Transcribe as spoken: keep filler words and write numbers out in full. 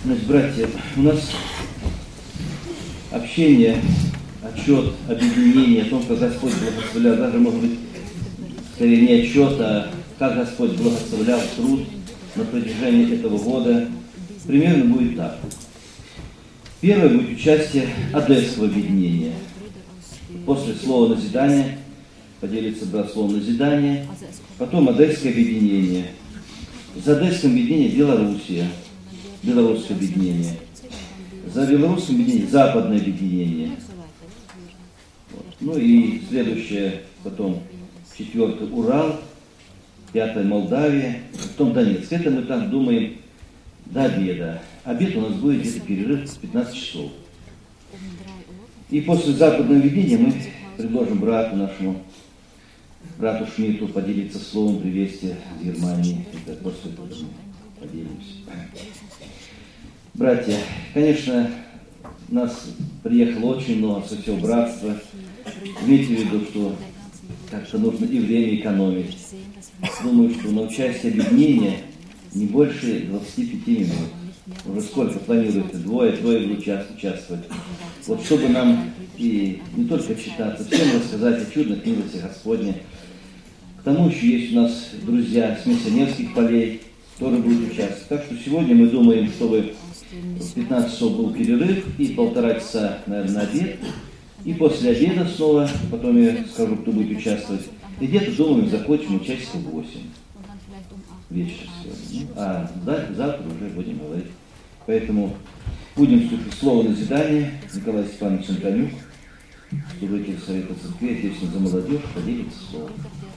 Значит, братья, у нас общение, отчет, объединение, о том, как Господь благословлял, даже, может быть, скорее не отчет, а как Господь благословлял труд на протяжении этого года, примерно будет так. Первое будет участие Одесского объединения. После слова назидания поделится брат словом назидания, потом Одесское объединение. За Одесским объединением Белоруссия, Белорусское объединение. За Белорусским объединением Западное объединение. Вот. Ну и следующее, потом четвертое Урал, пятое Молдавия, потом Донецк. Это мы там думаем до обеда. Обед у нас будет где-то перерыв с пятнадцати часов. И после западного объединения мы предложим брату нашему, брату Шмидту поделиться словом приветствия в Германии. Это после этого мы поделимся. Братья, конечно, нас приехало очень много со всего братства. Имейте в виду, что как-то нужно и время экономить. Думаю, что на участие объединения не больше двадцати пяти минут. Уже сколько планируете? Двое, трое будут участвовать. Вот чтобы нам и не только читаться, всем рассказать о чудных милостях Господне. К тому еще есть у нас друзья с миссионерских полей, которые будут участвовать. Так что сегодня мы думаем, чтобы в пятнадцать часов был перерыв и полтора часа, наверное, на обед. И после обеда снова, потом я скажу, кто будет участвовать. И где-то, думаю, закончим часиков в восемь вечера сегодня. Ну, а завтра уже будем говорить. Поэтому будем слушать слово назидания. Николай Степанович Антонюк, служитель Совета Церкви, ответственный за молодежь, поделится словом.